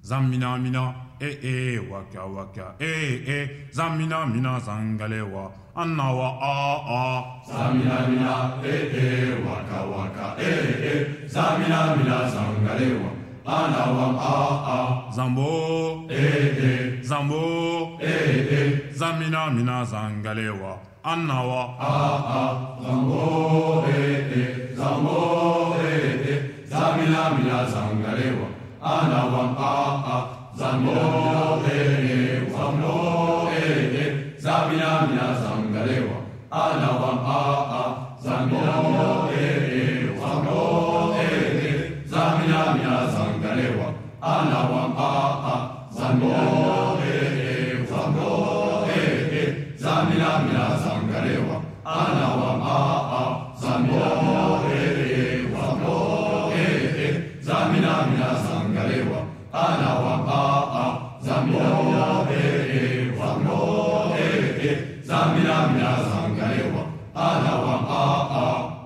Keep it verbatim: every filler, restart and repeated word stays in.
zamina mina, eh eh, waka waka, eh eh, zamina mina zangalewa, anawa ah ah. Zamina mina, eh eh, waka waka, eh eh, zamina mina zangalewa, anawa ah ah. Zambo, eh eh, zambo, eh eh, zamina mina zangalewa, anawa ah ah. Zambo, eh eh, zambo, eh eh, zamina mina zangalewa, anawa ah ah. Zambo, eh eh, zambo, eh eh, zamina mina zangalewa, anawa ah ah. Zambo, eh eh, zambo, eh eh, zamina mina zangalewa, anawa ah ah. Zambo, eh eh, zambo, eh eh, zamina mina zangalewa, anawa ah ah. Zambo, eh eh, zambo, eh eh, zamina mina zangalewa, anawa ah ah. Zambo, eh eh, zambo, eh eh, zamina mina zangalewa, anawa ah ah.